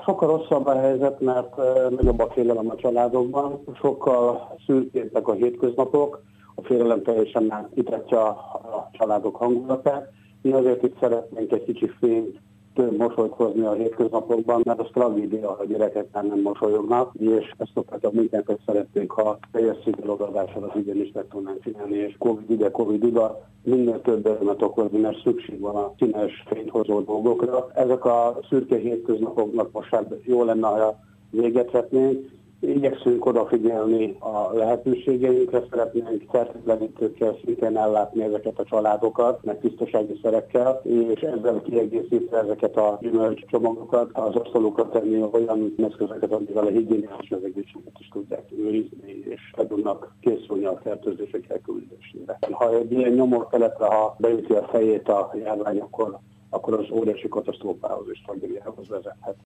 Sokkal rosszabb a helyzet, mert nagyobb a félelem a családokban, sokkal szürkébbek a hétköznapok, a félelem teljesen átítatja a családok hangulatát. Mi azért itt szeretnénk egy kicsi fényt, több mosolyt hozni a hétköznapokban, mert az tragédia, hogy a gyerekek már nem mosolyognak, és ezt a munkát szeretnénk, ha teljes szigorúadással az ügyen is meg tudnánk csinálni, és Covid ide, minél több örömet okozni, mert szükség van a színes fényhozó dolgokra. Ezek a szürke hétköznapoknak most hát jó lenne, ha véget vetnénk. Igyekszünk odafigyelni a lehetőségeinkre, szeretnénk fertőtlenítőkkel szintén ellátni ezeket a családokat, meg tisztasági szerekkel, és ezzel kiegészítve ezeket a gyümölcscsomagokat, az asztalukra tenni olyan eszközöket, amivel a higiéniás egészséget is tudják őrizni, és fel tudnak készülni a fertőzések elküldésére. Ha egy ilyen nyomorteletre, ha beüti a fejét a járvány, akkor az óriási katasztrófához és tragédiához vezethet.